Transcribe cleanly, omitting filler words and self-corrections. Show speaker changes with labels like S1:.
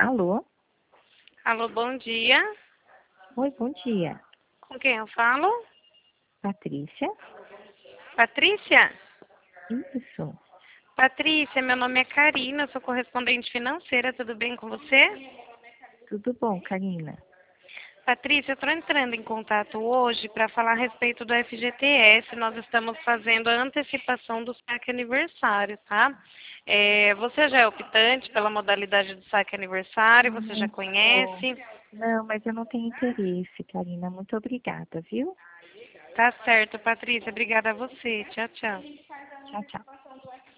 S1: Alô?
S2: Alô, bom dia.
S1: Oi, bom dia.
S2: Com quem eu falo?
S1: Patrícia?
S2: Patrícia?
S1: Isso.
S2: Patrícia, meu nome é Karina, sou correspondente financeira, tudo bem com você?
S1: Tudo bom, Karina?
S2: Patrícia, eu estou entrando em contato hoje para falar a respeito do FGTS. Nós estamos fazendo a antecipação do saque aniversário, tá? Você já é optante pela modalidade do saque aniversário? Você já
S1: Não sou.
S2: conhece?
S1: Não, mas eu não tenho interesse, Karina. Muito obrigada, viu?
S2: Tá certo, Patrícia. Obrigada a você. Tchau, tchau.
S1: Tchau, tchau.